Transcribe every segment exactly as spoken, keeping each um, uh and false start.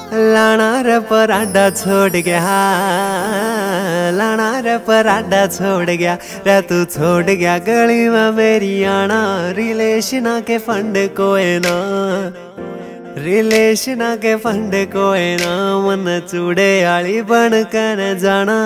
लाना रे पराठा छोड़ गया, लाना रे पराठा छोड़ गया रे तू छोड़ गया गली में मेरी आना। रिलेशन के फंड कोई ना, रिलेशन के फंड कोई ना, मन चूड़े आली बन कर जाना।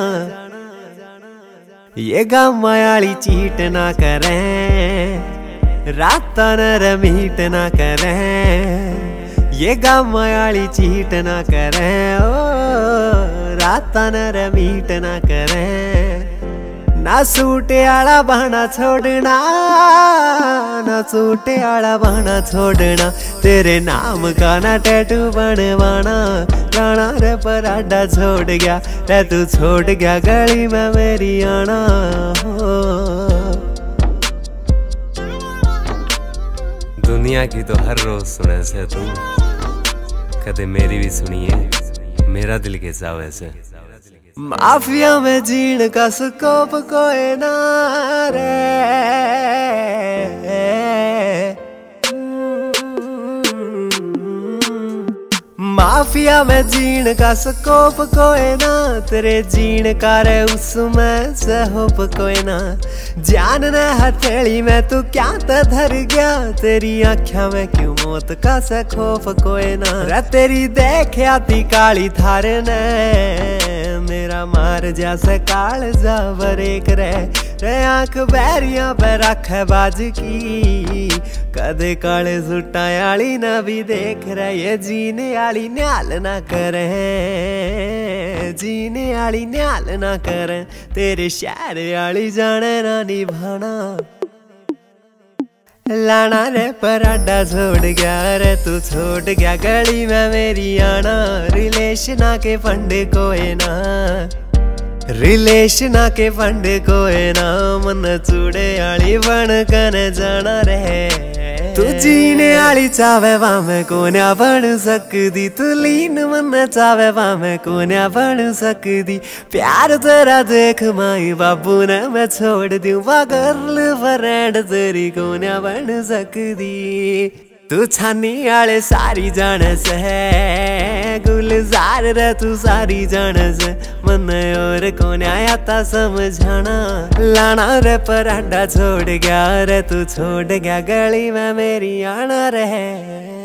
ये गाँव आली चीट ना करें, रात न मीट ना करें। ये गाँव आली चीट ना करें, ओ रात न मीट ना करें। ना सूटे आला बहाना छोड़ना, ना सूटे आला बहाना छोड़ना। तेरे नाम का ना टैटू बनवाना। लाना रे पराठा छोड़ गया रे तू छोड़ गया गली में मेरी आना। दुनिया की तो हर रोज सुने से तू, कदे मेरी भी सुनिए मेरा दिल कैसा वैसे। माफिया में जीण का स्कोप कोई ना रे, माफिया में जीण का स्कोप कोई ना। तेरे जीण का रे उसमें से होप कोई ना। जान ने हथेली में तू क्या तो धर गया, तेरी आँखों में क्यों मौत का से खौफ कोई ना। रे तेरी देख आती काली थार ने, मेरा मार जैसे काल जा बरेक रे। रे आंख बैरिया पे रख बाज की, कदे काले सुटा आली ना भी देख रहे। ये जीने आली न्याल ना करे, जीने आली न्याल ना करे। तेरे शहर आली जाने ना निभाना। लाना रे पराठा छोड़ गया रे तू छोड़ गया गली में मेरी आना। रिलेशन के फंड कोई ना, रिलेशन के फंड कोई ना, मन चूड़े आली बन कर जाना रे। तू जीने आली चावे वामे कोन्या बन सकदी, तू लीन मन चावे वामे कोन्या बन सकदी। प्यार तेरा देख माई बाबू ने मैं छोड़ दूं, वा गर्ल फ्रेंड तेरी कोन्या बन सकदी। तू छानी आले सारी जान से, गुलजार रे तू सारी जान से। मन और कोने आया था समझाना। लाना रे पराठा छोड़ गया रे तू छोड़ गया गली में मेरी आना रे।